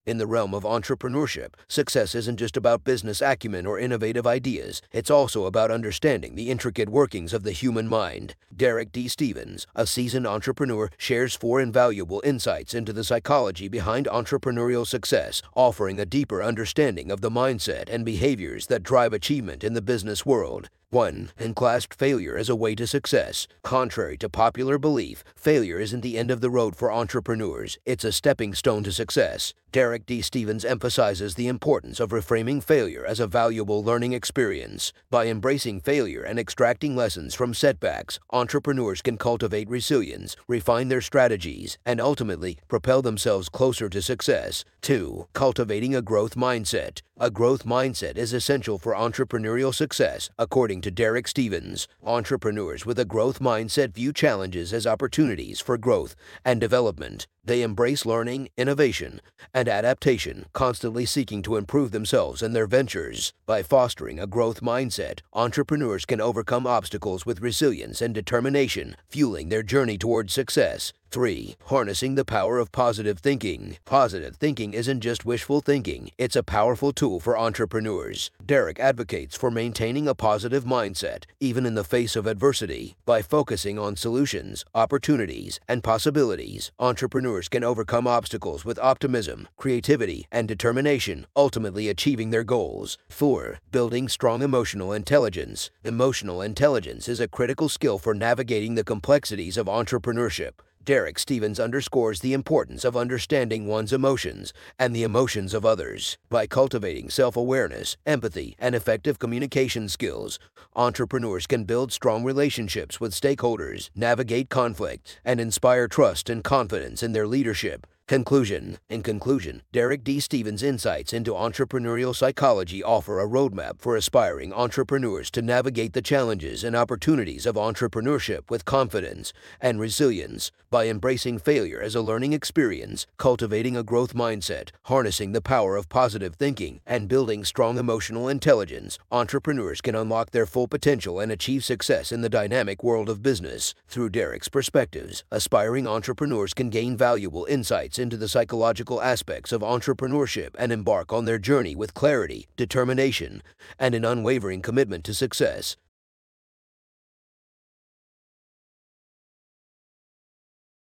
In the realm of entrepreneurship, success isn't just about business acumen or innovative ideas, it's also about understanding the intricate workings of the human mind. Derek D. Stevens, a seasoned entrepreneur, shares four invaluable insights into the psychology behind entrepreneurial success, offering a deeper understanding of the mindset and behaviors that drive achievement in the business world. 1. Unclasped failure as a way to success. Contrary to popular belief, failure isn't the end of the road for entrepreneurs. It's a stepping stone to success. Derek D. Stevens emphasizes the importance of reframing failure as a valuable learning experience. By embracing failure and extracting lessons from setbacks, entrepreneurs can cultivate resilience, refine their strategies, and ultimately propel themselves closer to success. 2. Cultivating a growth mindset. A growth mindset is essential for entrepreneurial success, according to Derek Stevens. Entrepreneurs with a growth mindset view challenges as opportunities for growth and development. They embrace learning, innovation, and adaptation, constantly seeking to improve themselves and their ventures. By fostering a growth mindset, entrepreneurs can overcome obstacles with resilience and determination, fueling their journey towards success. 3. Harnessing the power of positive thinking. Positive thinking isn't just wishful thinking, it's a powerful tool for entrepreneurs. Derek advocates for maintaining a positive mindset, even in the face of adversity. By focusing on solutions, opportunities, and possibilities, entrepreneurs can overcome obstacles with optimism, creativity, and determination, ultimately achieving their goals. 4. Building strong emotional intelligence. Emotional intelligence is a critical skill for navigating the complexities of entrepreneurship. Derek Stevens underscores the importance of understanding one's emotions and the emotions of others. By cultivating self-awareness, empathy, and effective communication skills, entrepreneurs can build strong relationships with stakeholders, navigate conflict, and inspire trust and confidence in their leadership. In conclusion, Derek D. Stevens' insights into entrepreneurial psychology offer a roadmap for aspiring entrepreneurs to navigate the challenges and opportunities of entrepreneurship with confidence and resilience. By embracing failure as a learning experience, cultivating a growth mindset, harnessing the power of positive thinking, and building strong emotional intelligence, entrepreneurs can unlock their full potential and achieve success in the dynamic world of business. Through Derek's perspectives, aspiring entrepreneurs can gain valuable insights into the psychological aspects of entrepreneurship and embark on their journey with clarity, determination, and an unwavering commitment to success.